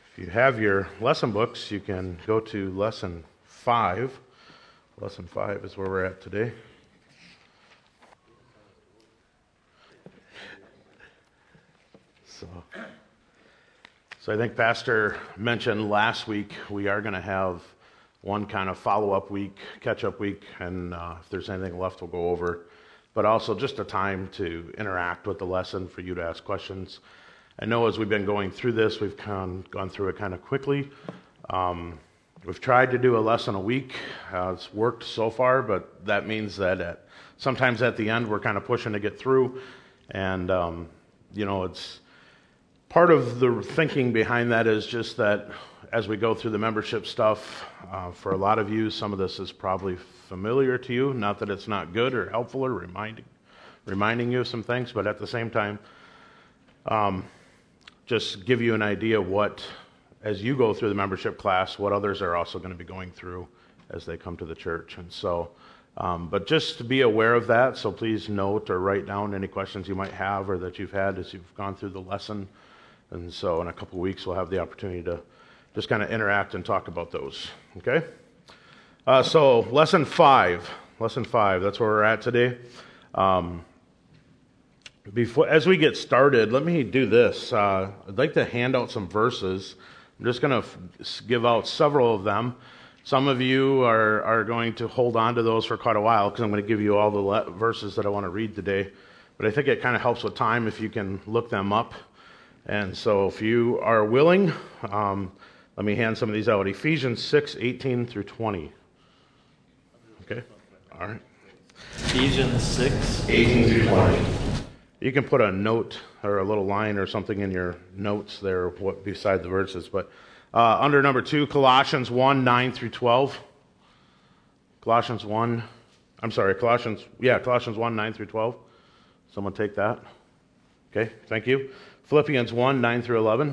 If you have your lesson books, you can go to lesson 5. Lesson 5 is where we're at today. So I think Pastor mentioned last week we are going to have one kind of follow-up week, catch-up week, and if there's anything left, we'll go over. But also just a time to interact with the lesson for you to ask questions. I know as we've been going through this, we've gone through it kind of quickly. We've tried to do a lesson a week. It's worked so far, but that means that sometimes at the end we're kind of pushing to get through. And, it's part of the thinking behind that is just that as we go through the membership stuff, for a lot of you, some of this is probably familiar to you. Not that it's not good or helpful or reminding you of some things, but at the same time, just give you an idea what, as you go through the membership class, what others are also going to be going through as they come to the church. And so, but just to be aware of that, so please note or write down any questions you might have or that you've had as you've gone through the lesson. And so in a couple of weeks, we'll have the opportunity to just kind of interact and talk about those. Okay? So lesson 5, that's where we're at today. As we get started, let me do this. I'd like to hand out some verses. I'm just going to give out several of them. Some of you are going to hold on to those for quite a while because I'm going to give you all the verses that I want to read today. But I think it kind of helps with time if you can look them up. And so if you are willing, let me hand some of these out. Ephesians 6, 18 through 20. Okay? All right. Ephesians 6, 18 through 20. You can put a note or a little line or something in your notes there beside the verses. But under number 2, Colossians 1, 9 through 12. Colossians 1, 9 through 12. Someone take that. Okay, thank you. Philippians 1, 9 through 11.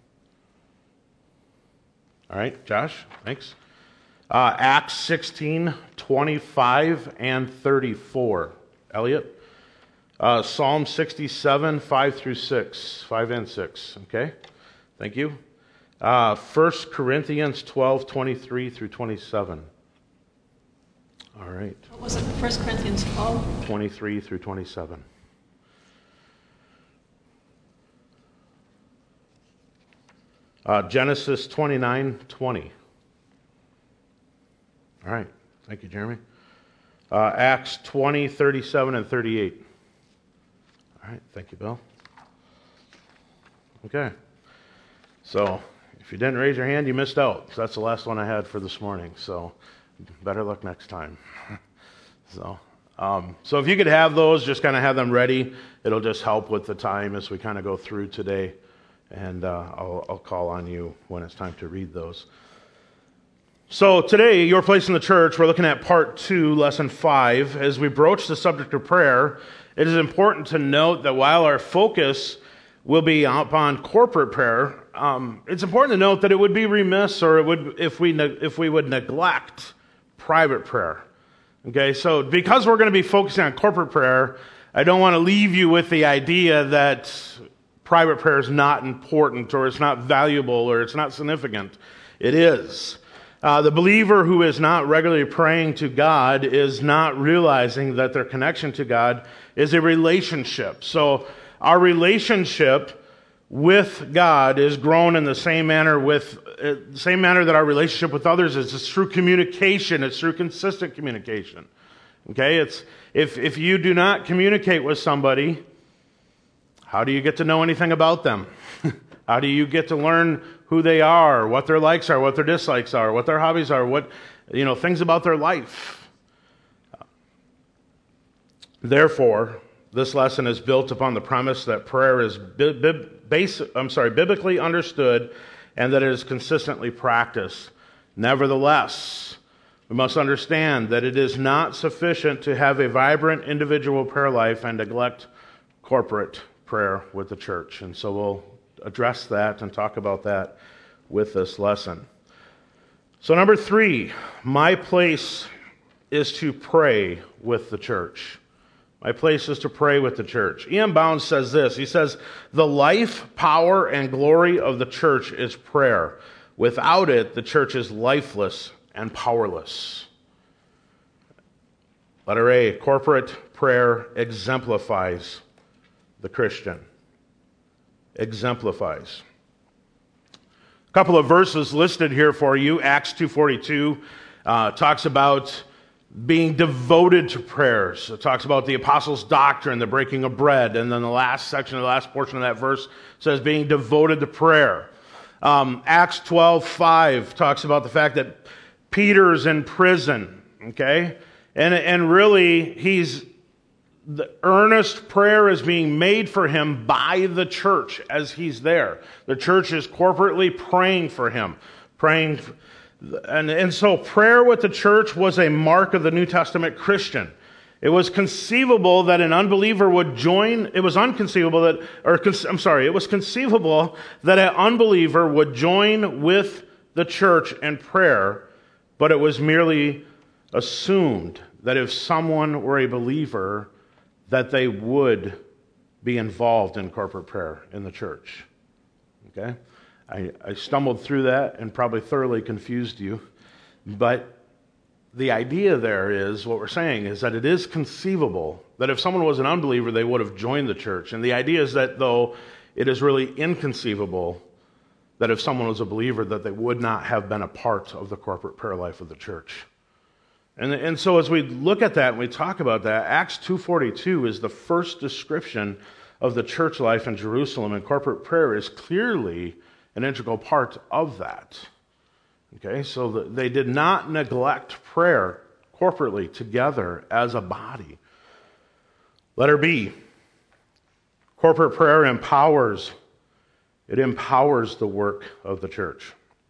All right, Josh, thanks. Acts 16, 25 and 34. Elliot. Psalm 67, 5 through 6. 5 and 6, okay? Thank you. 1 Corinthians 12, 23 through 27. All right. What was it, 1 Corinthians 12? 23 through 27. Genesis 29, 20. All right. Thank you, Jeremy. Acts 20, 37 and 38. All right. Thank you, Bill. Okay. So if you didn't raise your hand, you missed out. So that's the last one I had for this morning. So better luck next time. So if you could have those, just kind of have them ready. It'll just help with the time as we kind of go through today. And I'll call on you when it's time to read those. So today, Your Place in the Church, we're looking at part 2, lesson 5. As we broach the subject of prayer, it is important to note that while our focus will be upon corporate prayer, it's important to note that it would be remiss if we would neglect private prayer. Okay, so because we're going to be focusing on corporate prayer, I don't want to leave you with the idea that private prayer is not important or it's not valuable or it's not significant. It is. The believer who is not regularly praying to God is not realizing that their connection to God is a relationship. So our relationship with God is grown in the same manner that our relationship with others is. It's through communication. It's through consistent communication. Okay? It's if you do not communicate with somebody, how do you get to know anything about them? How do you get to learn who they are, what their likes are, what their dislikes are, what their hobbies are, things about their life? Therefore, this lesson is built upon the premise that prayer is biblically understood and that it is consistently practiced. Nevertheless, we must understand that it is not sufficient to have a vibrant individual prayer life and neglect corporate prayer with the church. And so we'll address that and talk about that with this lesson. So number 3, my place is to pray with the church. My place is to pray with the church. E.M. Bounds says this. He says, the life, power, and glory of the church is prayer. Without it, the church is lifeless and powerless. Letter A, corporate prayer exemplifies the Christian. Exemplifies. A couple of verses listed here for you. Acts 2:42 talks about being devoted to prayers. It talks about the apostles' doctrine, the breaking of bread, and then the last section, the last portion of that verse says being devoted to prayer. Acts 12:5 talks about the fact that Peter's in prison, okay? And really, the earnest prayer is being made for him by the church as he's there. The church is corporately praying for him, and so prayer with the church was a mark of the New Testament Christian. It was conceivable that an unbeliever would join. It was conceivable that an unbeliever would join with the church in prayer, but it was merely assumed that if someone were a believer, that they would be involved in corporate prayer in the church. Okay? I stumbled through that and probably thoroughly confused you, but the idea there is, what we're saying is that it is conceivable that if someone was an unbeliever, they would have joined the church. And the idea is that, though, it is really inconceivable that if someone was a believer, that they would not have been a part of the corporate prayer life of the church. And so as we look at that and we talk about that, Acts 2:42 is the first description of the church life in Jerusalem, and corporate prayer is clearly an integral part of that. Okay, so they did not neglect prayer corporately together as a body. Letter B, corporate prayer empowers the work of the church.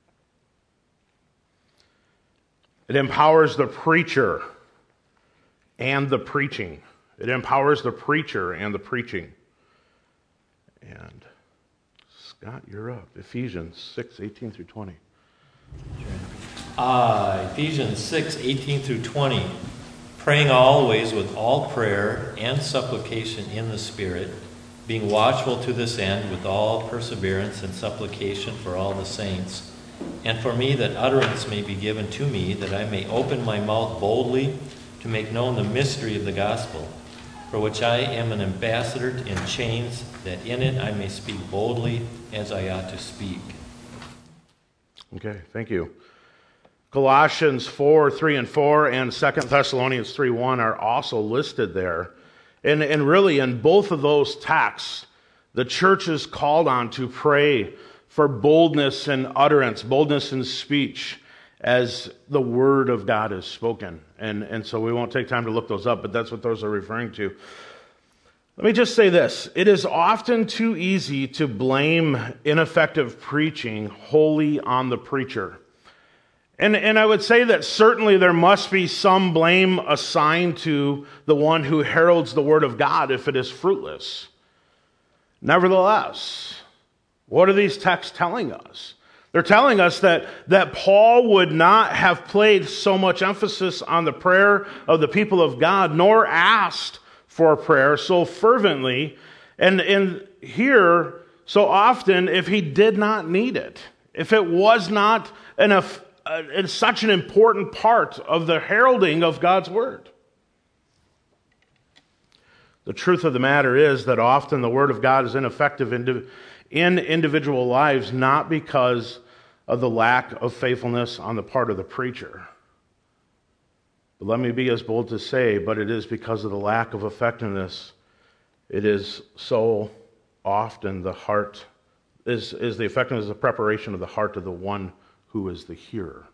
It empowers the preacher and the preaching. It empowers the preacher and the preaching. And Scott, you're up. Ephesians 6:18 through 20. Ephesians 6:18 through 20. Praying always with all prayer and supplication in the Spirit, being watchful to this end with all perseverance and supplication for all the saints, and for me that utterance may be given to me, that I may open my mouth boldly to make known the mystery of the gospel, for which I am an ambassador in chains, that in it I may speak boldly as I ought to speak. Okay, thank you. Colossians 4:3 and 4 and 2 Thessalonians 3:1 are also listed there. And really in both of those texts, the church is called on to pray for boldness in utterance, boldness in speech, as the word of God is spoken. And so we won't take time to look those up, but that's what those are referring to. Let me just say this. It is often too easy to blame ineffective preaching wholly on the preacher. And I would say that certainly there must be some blame assigned to the one who heralds the word of God if it is fruitless. Nevertheless, what are these texts telling us? They're telling us that Paul would not have placed so much emphasis on the prayer of the people of God, nor asked for prayer so fervently, and here so often if he did not need it, if it was not it's such an important part of the heralding of God's word. The truth of the matter is that often the word of God is ineffective in individual lives, not because of the lack of faithfulness on the part of the preacher. But let me be as bold to say, but it is because of the lack of effectiveness. It is so often the heart is the effectiveness of preparation of the heart of the one who is the hearer.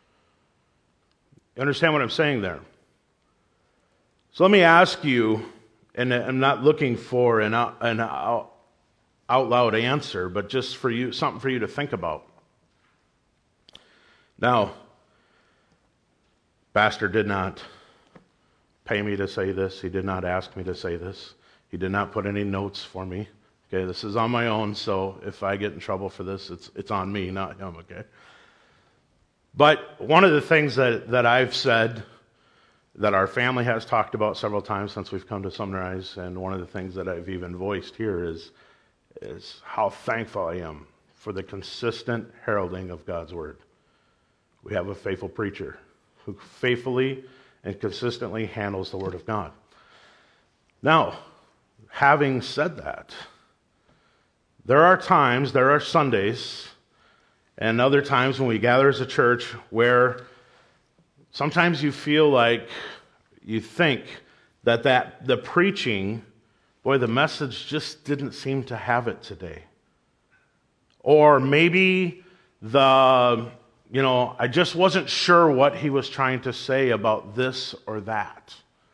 You understand what I'm saying there? So let me ask you, and I'm not looking for an out loud answer, but just for you, something for you to think about. Now, Pastor did not pay me to say this. He did not ask me to say this. He did not put any notes for me. Okay, this is on my own, so if I get in trouble for this, it's on me, not him, okay? But one of the things that I've said that our family has talked about several times since we've come to Sunrise, and one of the things that I've even voiced here is how thankful I am for the consistent heralding of God's Word. We have a faithful preacher who faithfully and consistently handles the Word of God. Now, having said that, there are Sundays, and other times when we gather as a church where sometimes you feel like you think that the preaching, the message just didn't seem to have it today. Or maybe I just wasn't sure what he was trying to say about this or that.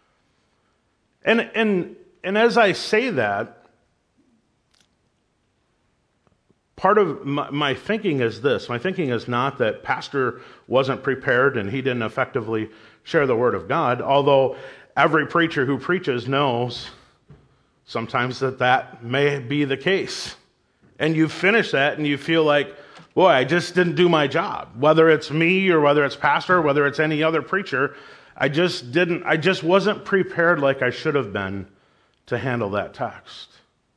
And as I say that, part of my thinking is this. My thinking is not that Pastor wasn't prepared and he didn't effectively share the Word of God, although every preacher who preaches knows sometimes that may be the case. And you finish that and you feel like, boy, I just didn't do my job. Whether it's me or whether it's Pastor, or whether it's any other preacher, I just wasn't prepared like I should have been to handle that text.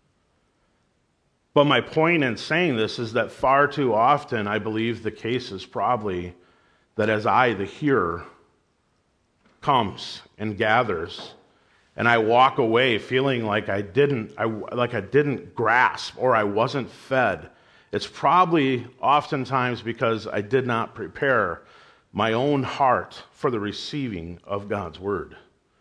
But my point in saying this is that far too often, I believe the case is probably that as I, the hearer, comes and gathers, and I walk away feeling like I didn't grasp or I wasn't fed, it's probably oftentimes because I did not prepare my own heart for the receiving of God's Word.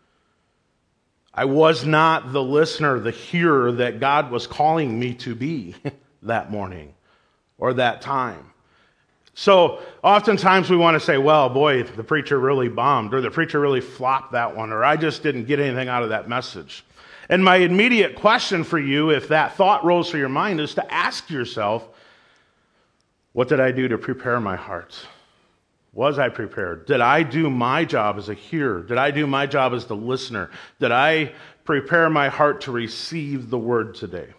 I was not the listener, the hearer that God was calling me to be that morning or that time. So oftentimes we want to say, well, boy, the preacher really bombed, or the preacher really flopped that one, or I just didn't get anything out of that message. And my immediate question for you, if that thought rose through your mind, is to ask yourself, what did I do to prepare my heart? Was I prepared? Did I do my job as a hearer? Did I do my job as the listener? Did I prepare my heart to receive the Word today?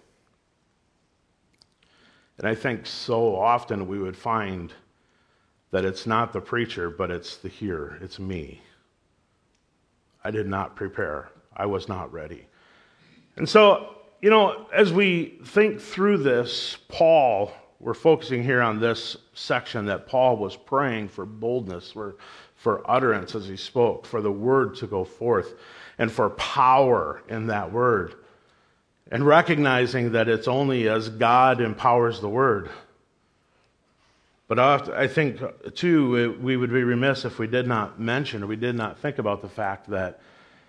And I think so often we would find that it's not the preacher, but it's the hearer. It's me. I did not prepare. I was not ready. And so, as we think through this, we're focusing here on this section that Paul was praying for boldness, for utterance as he spoke, for the Word to go forth, and for power in that Word. And recognizing that it's only as God empowers the Word. But I think, too, we would be remiss if we did not mention, or we did not think about the fact that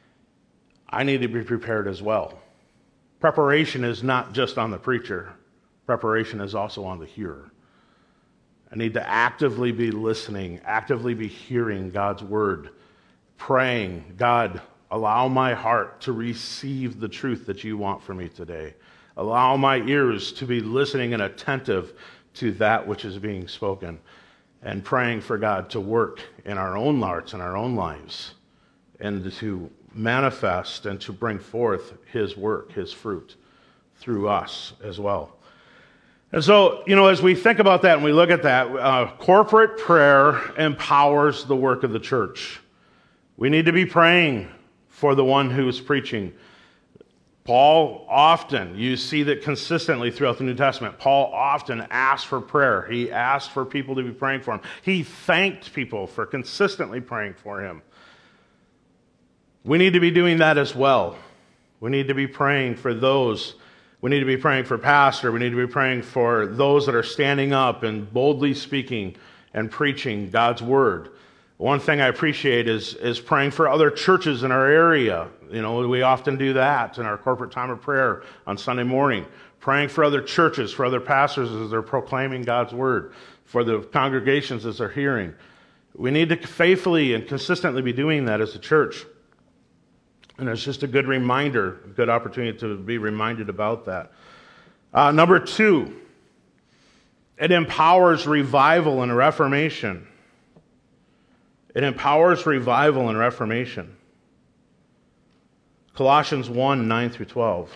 I need to be prepared as well. Preparation is not just on the preacher. Preparation is also on the hearer. I need to actively be listening, actively be hearing God's Word, praying, God, allow my heart to receive the truth that you want from me today. Allow my ears to be listening and attentive to that which is being spoken, and praying for God to work in our own hearts and our own lives, and to manifest and to bring forth His work, His fruit, through us as well. And so, as we think about that and we look at that, corporate prayer empowers the work of the church. We need to be praying for the one who is preaching. Paul often, you see that consistently throughout the New Testament, Paul often asked for prayer. He asked for people to be praying for him. He thanked people for consistently praying for him. We need to be doing that as well. We need to be praying for those. We need to be praying for pastor. We need to be praying for those that are standing up and boldly speaking and preaching God's Word. One thing I appreciate is praying for other churches in our area. We often do that in our corporate time of prayer on Sunday morning. Praying for other churches, for other pastors as they're proclaiming God's Word, for the congregations as they're hearing. We need to faithfully and consistently be doing that as a church. And it's just a good reminder, a good opportunity to be reminded about that. Number 2, it empowers revival and reformation. It empowers revival and reformation. Colossians 1, 9 through 12.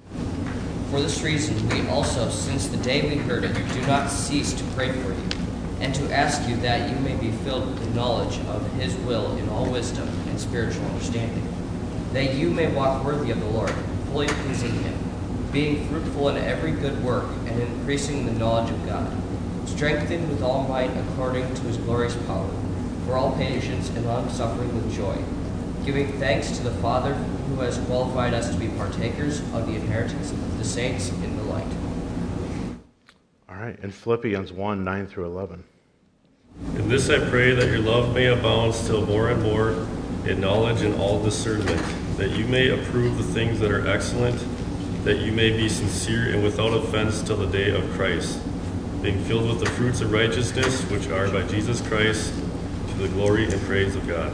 For this reason, we also, since the day we heard it, do not cease to pray for you, and to ask you that you may be filled with the knowledge of his will in all wisdom and spiritual understanding, that you may walk worthy of the Lord, fully pleasing him, being fruitful in every good work and increasing in the knowledge of God, strengthened with all might according to his glorious power, for all patience and long-suffering with joy, giving thanks to the Father who has qualified us to be partakers of the inheritance of the saints in the light. All right, in Philippians 1, 9 through 11. In this I pray that your love may abound still more and more in knowledge and all discernment, that you may approve the things that are excellent, that you may be sincere and without offense till the day of Christ, being filled with the fruits of righteousness, which are by Jesus Christ, to the glory and praise of God.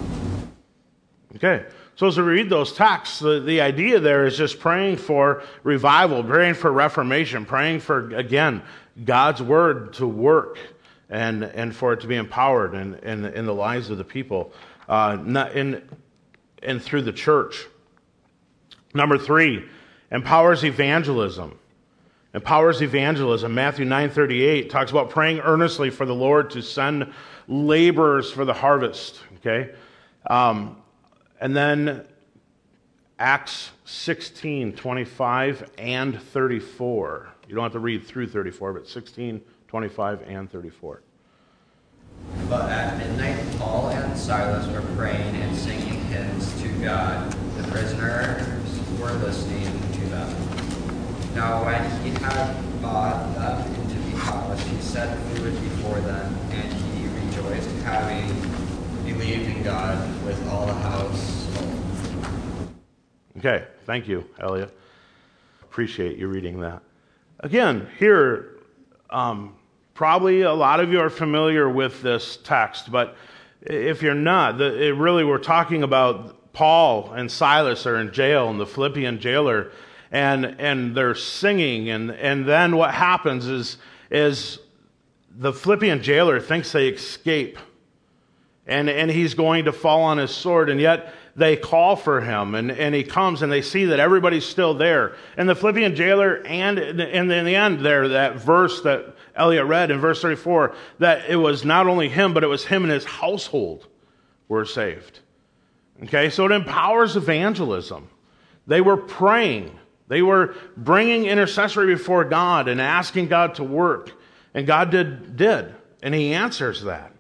Okay, so as we read those texts, the idea there is just praying for revival, praying for reformation, praying for, again, God's word to work and for it to be empowered in the lives of the people and through the church. Number 3, empowers evangelism. Empowers evangelism. Matthew 9:38 talks about praying earnestly for the Lord to send laborers for the harvest. Okay? And then Acts 16:25 and 34. You don't have to read through 34, but 16, 25, and 34. But at midnight, Paul and Silas were praying and singing hymns to God. The prisoners were listening to them. Now when he had brought them into the house, he set food before them, and he rejoiced, having believed in God with all the household. Okay, thank you, Elliot. Appreciate you reading that. Again, here, probably a lot of you are familiar with this text, but if you're not, we're talking about Paul and Silas are in jail, and the Philippian jailer, and they're singing, and then what happens is the Philippian jailer thinks they escape, and he's going to fall on his sword, and yet they call for him, and he comes, and they see that everybody's still there. And the Philippian jailer, and in the end there, that verse that Elliot read in verse 34, that it was not only him, but it was him and his household were saved. Okay, so it empowers evangelism. They were praying. They were bringing intercessory before God and asking God to work. And God did, and he answers that.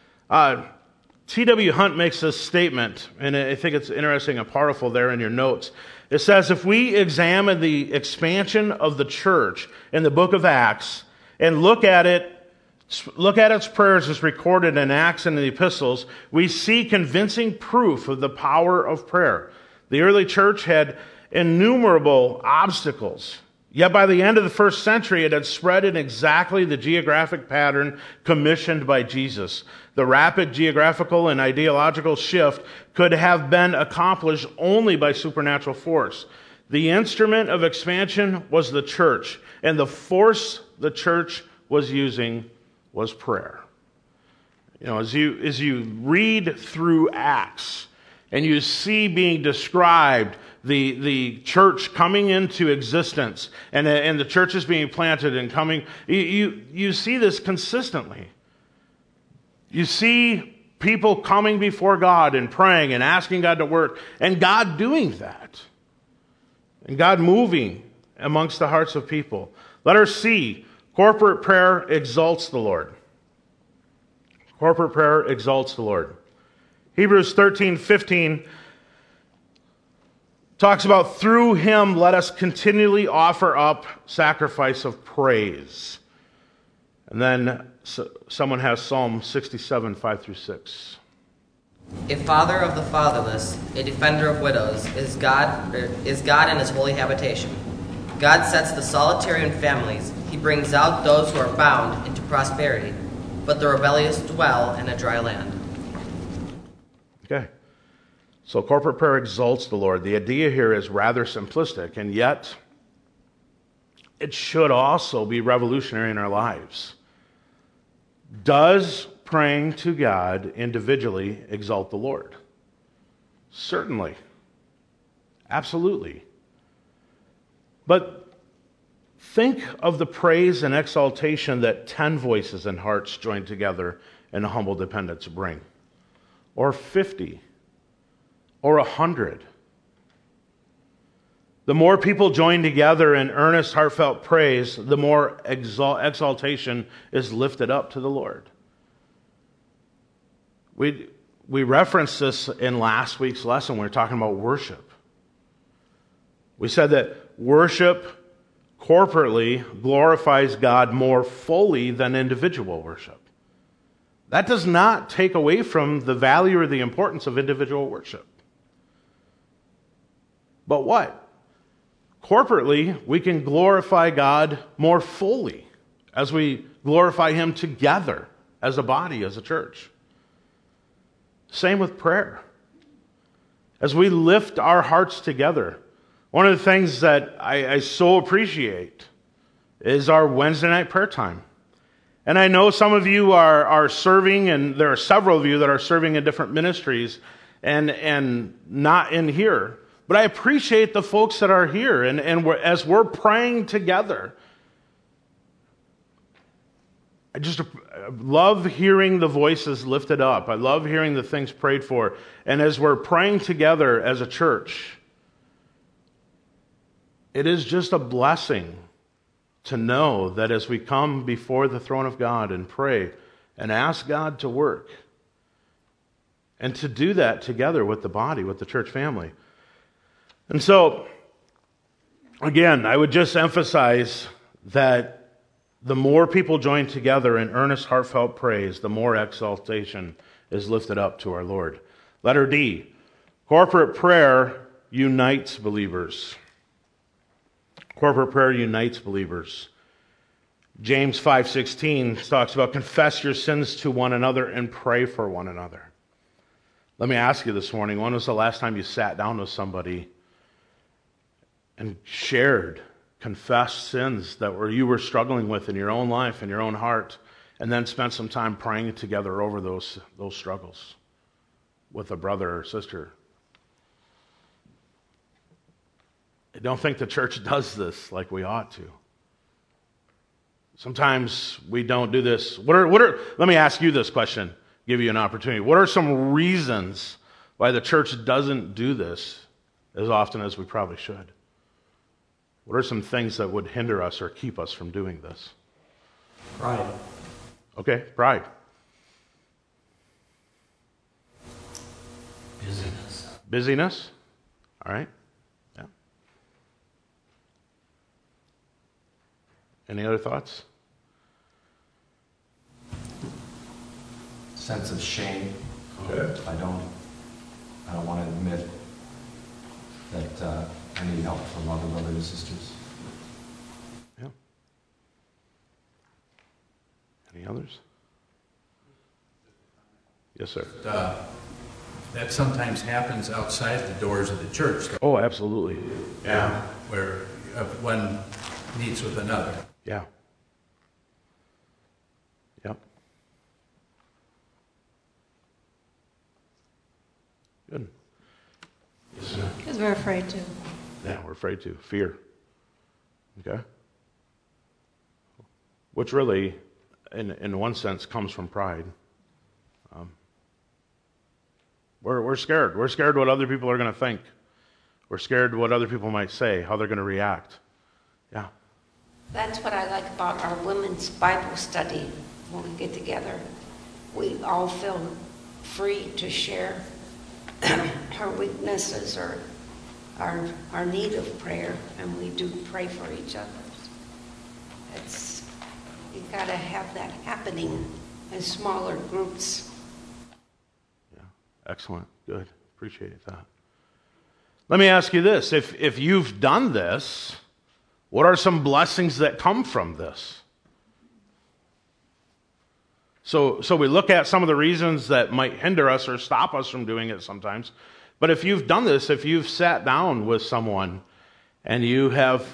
T.W. Hunt makes this statement, and I think it's interesting and powerful there in your notes. It says, if we examine the expansion of the church in the book of Acts and look at its prayers as recorded in Acts and in the epistles, we see convincing proof of the power of prayer. The early church had innumerable obstacles. Yet by the end of the first century, it had spread in exactly the geographic pattern commissioned by Jesus. The rapid geographical and ideological shift could have been accomplished only by supernatural force. The instrument of expansion was the church, and the force the church was using was prayer. You know, as you read through Acts, and you see being described the church coming into existence, and the church is being planted and coming, you see this consistently. You see people coming before God and praying and asking God to work, and God doing that, and God moving amongst the hearts of people. Letter C, corporate prayer exalts the Lord. Corporate prayer exalts the Lord. Hebrews 13:15 talks about, through him let us continually offer up sacrifice of praise. And then someone has Psalm 67, 5 through 6. A father of the fatherless, a defender of widows, is God in his holy habitation. God sets the solitary in families. He brings out those who are bound into prosperity, but the rebellious dwell in a dry land. Okay. So corporate prayer exalts the Lord. The idea here is rather simplistic, and yet it should also be revolutionary in our lives. Does praying to God individually exalt the Lord? Certainly. Absolutely. But Think of the praise and exaltation that 10 voices and hearts joined together in a humble dependence bring, or 50, or 100. The more people join together in earnest, heartfelt praise, the more exaltation is lifted up to the Lord. We referenced this in last week's lesson when we were talking about worship. We said that worship corporately glorifies God more fully than individual worship. That does not take away from the value or the importance of individual worship. But what? Corporately, we can glorify God more fully as we glorify Him together as a body, as a church. Same with prayer. As we lift our hearts together, one of the things that I so appreciate is our Wednesday night prayer time. And I know some of you are serving, and there are several of you that are serving in different ministries and not in here. But I appreciate the folks that are here, and as we're praying together, I just love hearing the voices lifted up. I love hearing the things prayed for. And as we're praying together as a church, it is just a blessing to know that as we come before the throne of God and pray and ask God to work, and to do that together with the body, with the church family. And so, again, I would just emphasize that the more people join together in earnest, heartfelt praise, the more exaltation is lifted up to our Lord. Letter D, corporate prayer unites believers. Corporate prayer unites believers. James 5:16 talks about confess your sins to one another and pray for one another. Let me ask you this morning, when was the last time you sat down with somebody and shared, confessed sins that you were struggling with in your own life, in your own heart, and then spent some time praying together over those struggles with a brother or sister? I don't think the church does this like we ought to. Sometimes we don't do this. Let me ask you this question, give you an opportunity. What are some reasons why the church doesn't do this as often as we probably should? What are some things that would hinder us or keep us from doing this? Pride. Okay, pride. Busyness? All right. Yeah. Any other thoughts? Sense of shame. Okay. I don't want to admit that I need help from other brothers and sisters. Yeah. Any others? Yes, sir. That sometimes happens outside the doors of the church. Oh, absolutely. Yeah. Where one meets with another. Yeah. Yep. Good. Because we're afraid to. Yeah, we're afraid to. Fear. Okay? Which really, in one sense, comes from pride. We're scared. We're scared what other people are going to think. We're scared what other people might say, how they're going to react. Yeah. That's what I like about our women's Bible study when we get together. We all feel free to share our weaknesses or our need of prayer, and we do pray for each other. You've got to have that happening in smaller groups. Yeah, excellent. Good. Appreciate that. Let me ask you this. If you've done this, what are some blessings that come from this? So we look at some of the reasons that might hinder us or stop us from doing it sometimes. But if you've done this, if you've sat down with someone and you have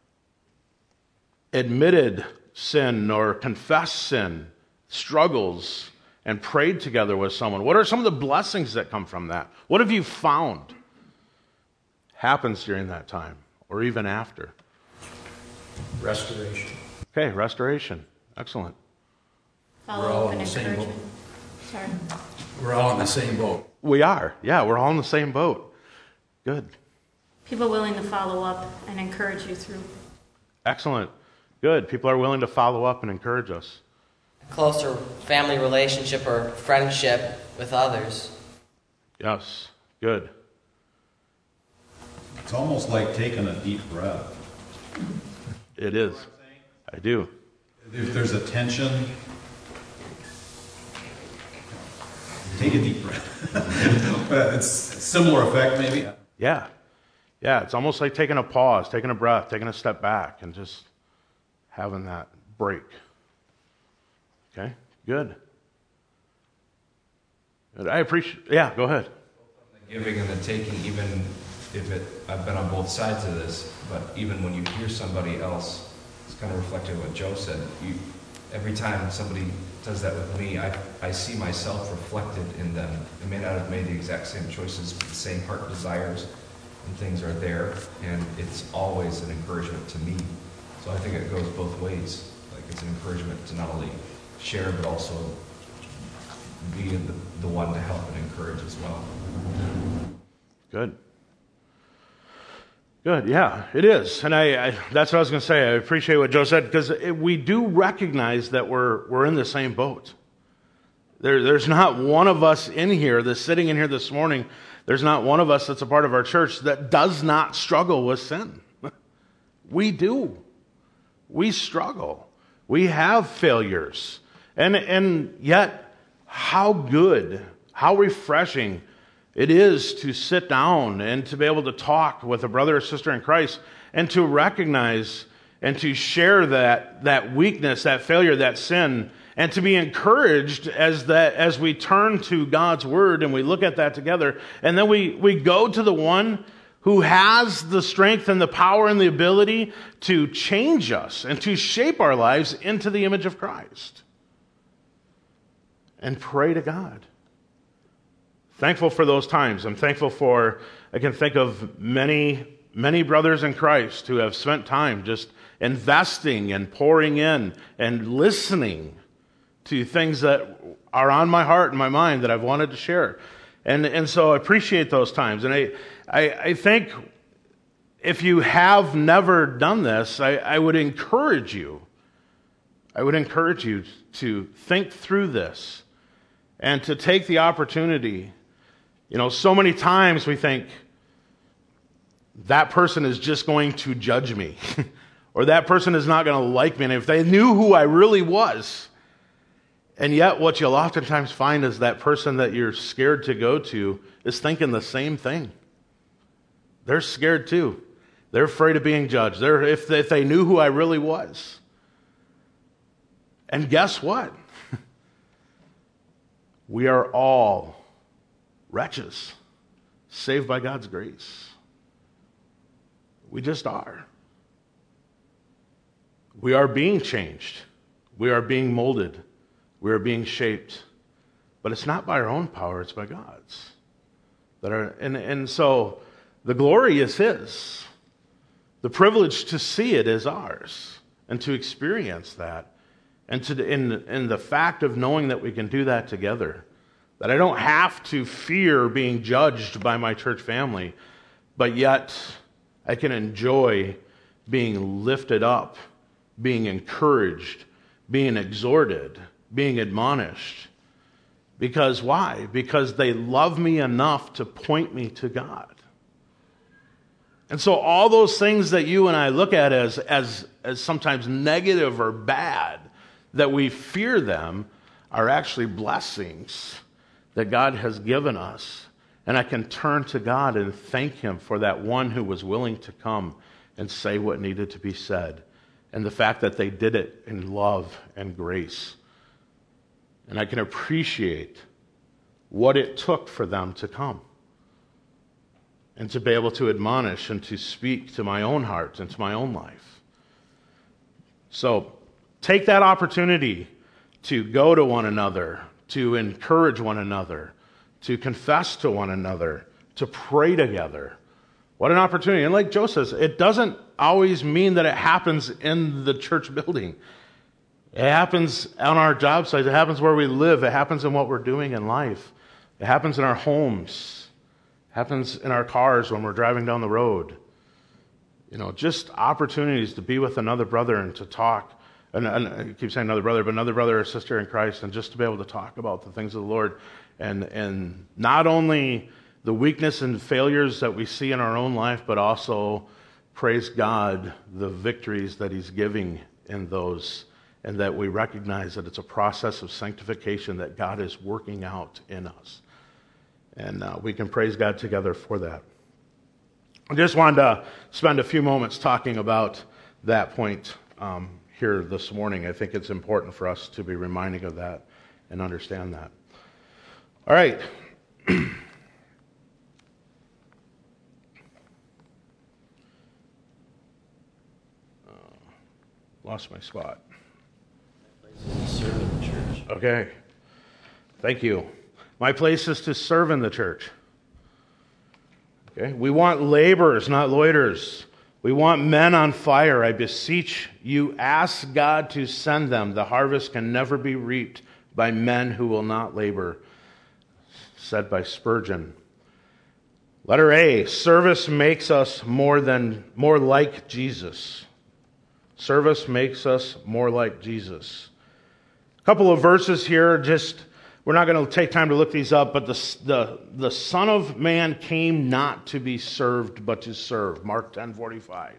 admitted sin or confessed sin, struggles, and prayed together with someone, what are some of the blessings that come from that? What have you found happens during that time or even after? Restoration. Okay, restoration. Excellent. We're all Follow-up in and the same boat. encouragement. Sorry. We're all in the same boat. We are. Yeah, we're all in the same boat. Good. People willing to follow up and encourage you through. Excellent. Good. People are willing to follow up and encourage us. Closer family relationship or friendship with others. Yes. Good. It's almost like taking a deep breath. It is. I do. If there's a tension, take a deep breath. It's a similar effect, maybe. Yeah. Yeah, it's almost like taking a pause, taking a breath, taking a step back, and just having that break. Okay, good. Good. I appreciate. Yeah, go ahead. The giving and the taking, even if I've been on both sides of this, but even when you hear somebody else, it's kind of reflecting what Joe said. Every time somebody does that with me, I see myself reflected in them. I may not have made the exact same choices, but the same heart desires and things are there, and it's always an encouragement to me. So I think it goes both ways. Like, it's an encouragement to not only share, but also be the one to help and encourage as well. Good. Good, yeah, it is. And I that's what I was going to say. I appreciate what Joe said, because we do recognize that we're in the same boat. There's not one of us in here that's sitting in here this morning, there's not one of us that's a part of our church that does not struggle with sin. We do. We struggle. We have failures. And yet, how good, how refreshing it is to sit down and to be able to talk with a brother or sister in Christ and to recognize and to share that weakness, that failure, that sin, and to be encouraged as we turn to God's Word and we look at that together. And then we go to the one who has the strength and the power and the ability to change us and to shape our lives into the image of Christ. And pray to God. Thankful for those times. I'm thankful I can think of many, many brothers in Christ who have spent time just investing and pouring in and listening to things that are on my heart and my mind that I've wanted to share. And so I appreciate those times. And I think if you have never done this, I would encourage you. I would encourage you to think through this and to take the opportunity. You know, so many times we think that person is just going to judge me or that person is not going to like me. And if they knew who I really was, and yet what you'll oftentimes find is that person that you're scared to go to is thinking the same thing. They're scared too. They're afraid of being judged. If they knew who I really was. And guess what? We are all wretches, saved by God's grace. We just are. We are being changed. We are being molded. We are being shaped. But it's not by our own power, it's by God's. And so the glory is His. The privilege to see it is ours and to experience that. And in the fact of knowing that we can do that together, that I don't have to fear being judged by my church family, but yet I can enjoy being lifted up, being encouraged, being exhorted, being admonished. Because why? Because they love me enough to point me to God. And so all those things that you and I look at as sometimes negative or bad, that we fear them, are actually blessings that God has given us. And I can turn to God and thank Him for that one who was willing to come and say what needed to be said. And the fact that they did it in love and grace. And I can appreciate what it took for them to come. And to be able to admonish and to speak to my own heart and to my own life. So, take that opportunity to go to one another, to encourage one another, to confess to one another, to pray together. What an opportunity. And like Joe says, it doesn't always mean that it happens in the church building. It happens on our job sites. It happens where we live. It happens in what we're doing in life. It happens in our homes. It happens in our cars when we're driving down the road. Just opportunities to be with another brother and to talk. And I keep saying another brother, but another brother or sister in Christ, and just to be able to talk about the things of the Lord. And not only the weakness and failures that we see in our own life, but also, praise God, the victories that He's giving in those, and that we recognize that it's a process of sanctification that God is working out in us. And we can praise God together for that. I just wanted to spend a few moments talking about that point here this morning. I think it's important for us to be reminding of that and understand that. All right. Lost my spot. Serve in the church. Okay. Thank you. My place is to serve in the church. Okay. We want laborers, not loiterers. We want men on fire. I beseech you, ask God to send them. The harvest can never be reaped by men who will not labor. Said by Spurgeon. Letter A, service makes us more like Jesus. Service makes us more like Jesus. A couple of verses here, we're not going to take time to look these up, but the Son of Man came not to be served, but to serve. Mark 10:45.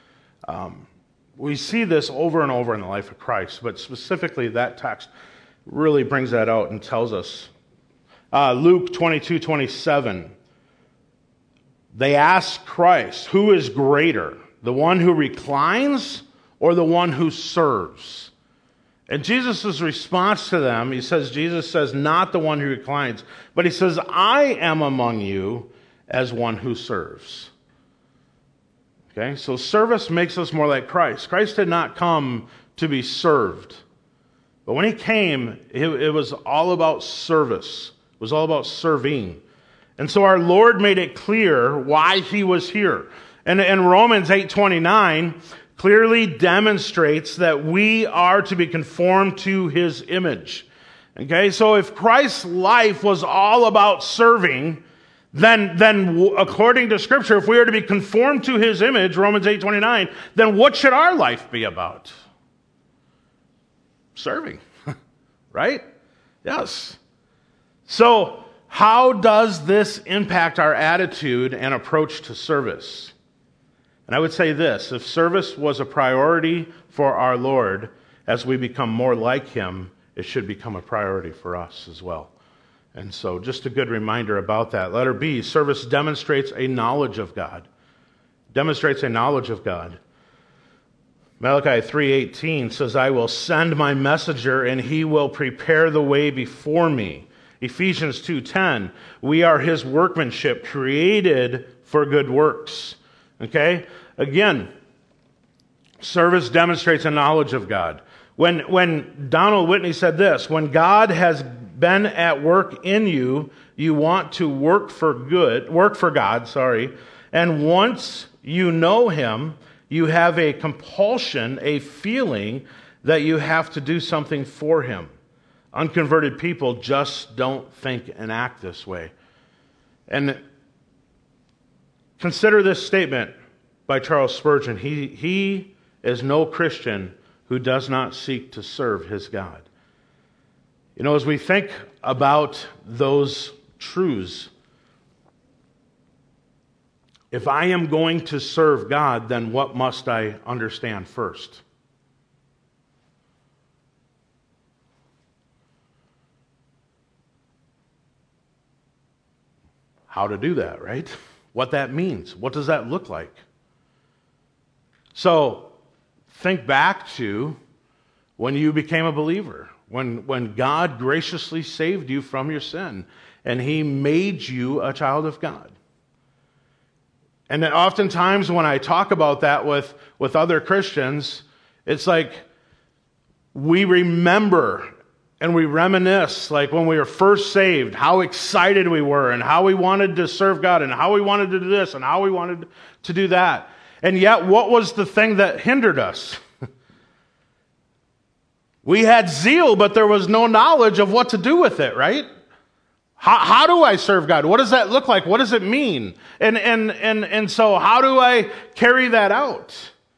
We see this over and over in the life of Christ, but specifically that text really brings that out and tells us. Luke 22:27. They asked Christ, who is greater, the one who reclines or the one who serves? And Jesus' response to them, Jesus says, not the one who reclines, but he says, I am among you as one who serves. Okay, so service makes us more like Christ. Christ did not come to be served. But when he came, it was all about service. It was all about serving. And so our Lord made it clear why he was here. And Romans 8:29 clearly demonstrates that we are to be conformed to his image. Okay, so if Christ's life was all about serving, then according to Scripture, if we are to be conformed to his image, Romans 8:29, then what should our life be about? Serving, right? Yes. So how does this impact our attitude and approach to service? And I would say this, if service was a priority for our Lord, as we become more like him, it should become a priority for us as well. And so just a good reminder about that. Letter B, service demonstrates a knowledge of God. Demonstrates a knowledge of God. Malachi 3:18 says, I will send my messenger and he will prepare the way before me. Ephesians 2:10, we are his workmanship created for good works. Okay? Again, service demonstrates a knowledge of God. When Donald Whitney said this, when God has been at work in you, you want to work for God, and once you know him, you have a compulsion, a feeling that you have to do something for him. Unconverted people just don't think and act this way. And consider this statement by Charles Spurgeon. He is no Christian who does not seek to serve his God. You know, as we think about those truths, if I am going to serve God, then what must I understand first? How to do that, right? What that means. What does that look like? So, think back to when you became a believer, when God graciously saved you from your sin, and he made you a child of God. And oftentimes when I talk about that with other Christians, it's like we remember and we reminisce like when we were first saved, how excited we were and how we wanted to serve God and how we wanted to do this and how we wanted to do that. And yet, what was the thing that hindered us? We had zeal, but there was no knowledge of what to do with it, right? How do I serve God? What does that look like? What does it mean? And so how do I carry that out?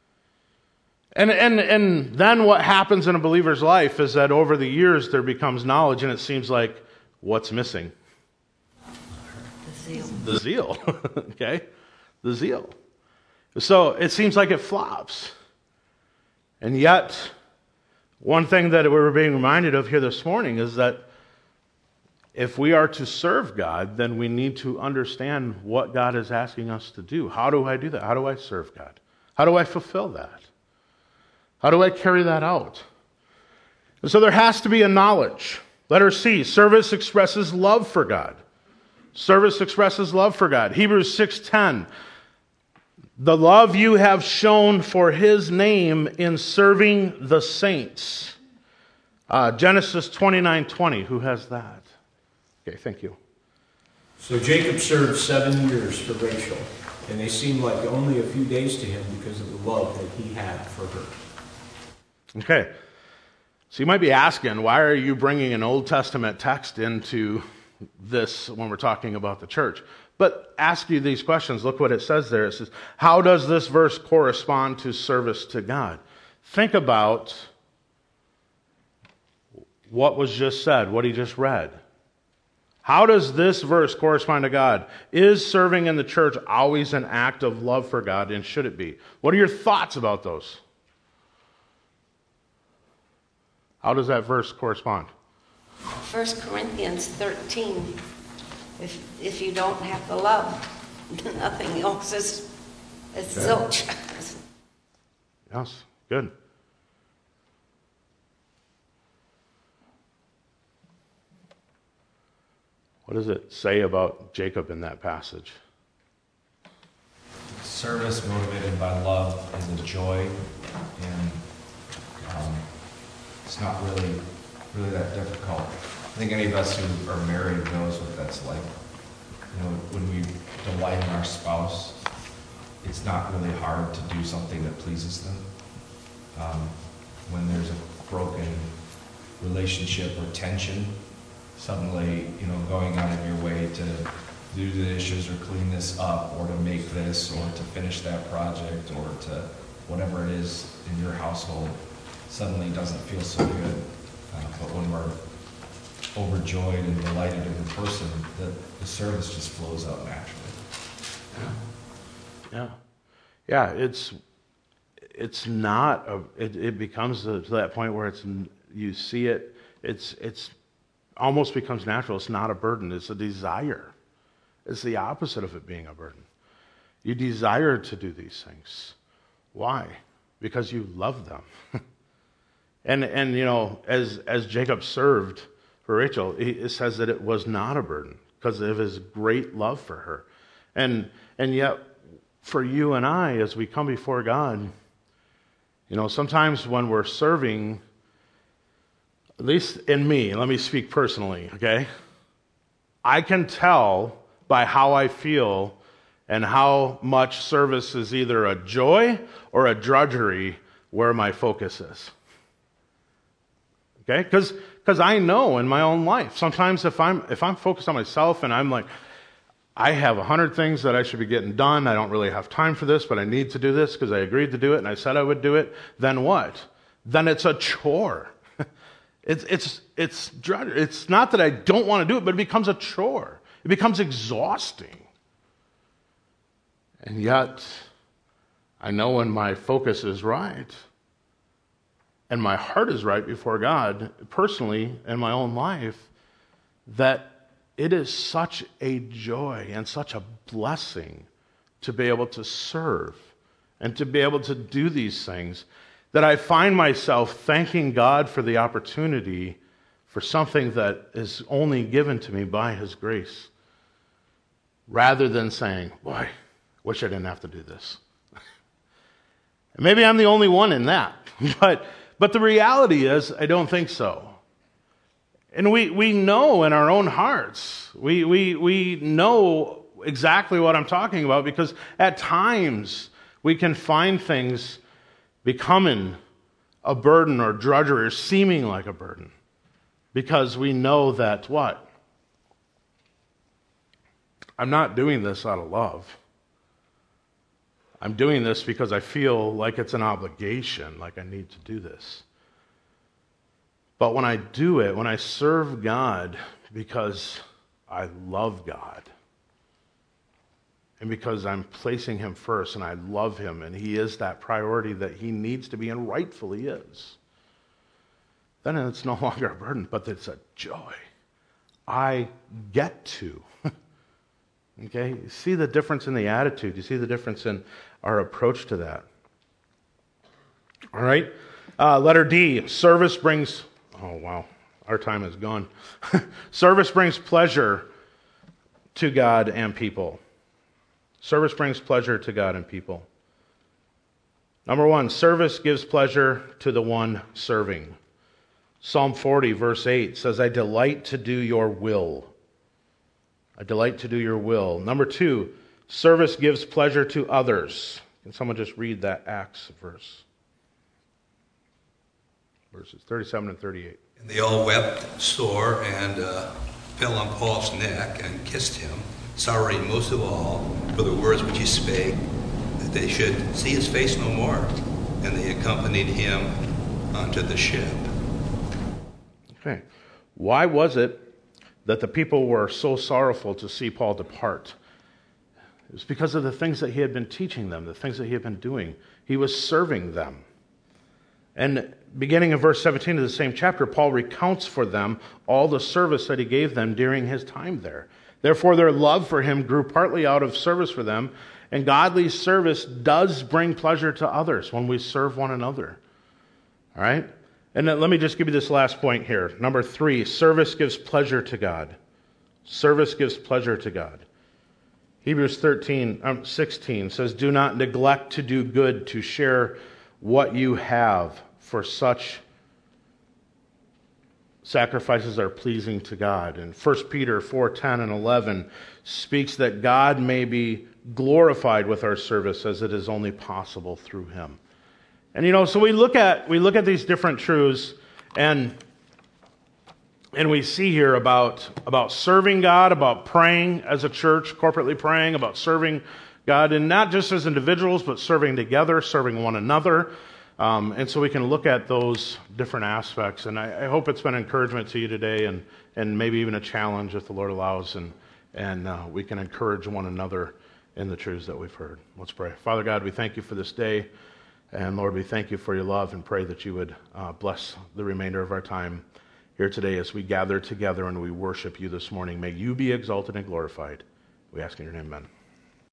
And then what happens in a believer's life is that over the years there becomes knowledge, and it seems like what's missing? The zeal. Okay? The zeal. So it seems like it flops. And yet, one thing that we're being reminded of here this morning is that if we are to serve God, then we need to understand what God is asking us to do. How do I do that? How do I serve God? How do I fulfill that? How do I carry that out? And so there has to be a knowledge. Letter C, service expresses love for God. Service expresses love for God. Hebrews 6:10, the love you have shown for his name in serving the saints. Genesis 29:20, who has that? Okay, thank you. So Jacob served 7 years for Rachel, and they seemed like only a few days to him because of the love that he had for her. Okay, so you might be asking, why are you bringing an Old Testament text into this when we're talking about the church? But ask you these questions. Look what it says there. It says, how does this verse correspond to service to God? Think about what was just said, what he just read. How does this verse correspond to God? Is serving in the church always an act of love for God, and should it be? What are your thoughts about those? How does that verse correspond? 1 Corinthians 13. If you don't have the love, nothing else is zilch. Yes, good. What does it say about Jacob in that passage? Service motivated by love is a joy, and it's not really that difficult. I think any of us who are married knows what that's like. You know, when we delight in our spouse, it's not really hard to do something that pleases them. When there's a broken relationship or tension, suddenly, going out of your way to do the dishes or clean this up or to make this or to finish that project or to whatever it is in your household suddenly doesn't feel so good. But when we're overjoyed and delighted in the person, the service just flows out naturally. Yeah. It's not it becomes to that point where you see it. It's almost becomes natural. It's not a burden. It's a desire. It's the opposite of it being a burden. You desire to do these things. Why? Because you love them. and as Jacob served for Rachel, it says that it was not a burden because of his great love for her. And yet, for you and I, as we come before God, sometimes when we're serving, at least in me, let me speak personally, okay? I can tell by how I feel and how much service is either a joy or a drudgery where my focus is. Okay? Because I know in my own life, sometimes if I'm focused on myself and I'm like, I have 100 things that I should be getting done, I don't really have time for this, but I need to do this because I agreed to do it and I said I would do it, then what? Then it's a chore. It's not that I don't want to do it, but it becomes a chore. It becomes exhausting. And yet, I know when my focus is right and my heart is right before God, personally, in my own life, that it is such a joy and such a blessing to be able to serve and to be able to do these things that I find myself thanking God for the opportunity for something that is only given to me by His grace, rather than saying, boy, wish I didn't have to do this. And maybe I'm the only one in that, but the reality is I don't think so. And we know in our own hearts, we know exactly what I'm talking about, because at times we can find things becoming a burden or drudgery or seeming like a burden, because we know that what? I'm not doing this out of love. I'm doing this because I feel like it's an obligation, like I need to do this. But when I do it, when I serve God because I love God, and because I'm placing Him first and I love Him and He is that priority that He needs to be and rightfully is, then it's no longer a burden, but it's a joy. I get to. Okay? You see the difference in the attitude. You see the difference in our approach to that. All right? Letter D, service brings... Oh, wow. Our time is gone. Service brings pleasure to God and people. Service brings pleasure to God and people. Number one, service gives pleasure to the one serving. Psalm 40, verse 8 says, I delight to do your will. I delight to do your will. Number two, service gives pleasure to others. Can someone just read that Acts verse? Verses 37 and 38. And they all wept sore and fell on Paul's neck and kissed him, sorrowing most of all for the words which he spake, that they should see his face no more. And they accompanied him unto the ship. Okay. Why was it that the people were so sorrowful to see Paul depart? It was because of the things that he had been teaching them, the things that he had been doing. He was serving them. And beginning in verse 17 of the same chapter, Paul recounts for them all the service that he gave them during his time there. Therefore, their love for him grew partly out of service for them, and godly service does bring pleasure to others when we serve one another. All right? And then let me just give you this last point here. Number 3, service gives pleasure to God. Service gives pleasure to God. Hebrews 16 says, do not neglect to do good, to share what you have, for such sacrifices are pleasing to God. And 1 Peter 4:10 and 11 speaks that God may be glorified with our service as it is only possible through Him. And so we look at these different truths, and we see here about serving God, about praying as a church, corporately praying, about serving God, and not just as individuals, but serving together, serving one another. And so we can look at those different aspects. And I hope it's been an encouragement to you today, and maybe even a challenge if the Lord allows, and we can encourage one another in the truths that we've heard. Let's pray. Father God, we thank you for this day. And Lord, we thank you for your love and pray that you would bless the remainder of our time here today as we gather together and we worship you this morning. May you be exalted and glorified. We ask in your name, amen.